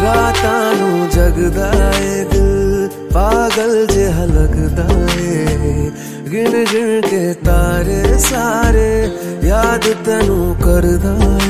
रातां नू जगदा ए दिल पागल जिहा लगदा ए। गिन गिन के तारे सारे याद तैनू करदा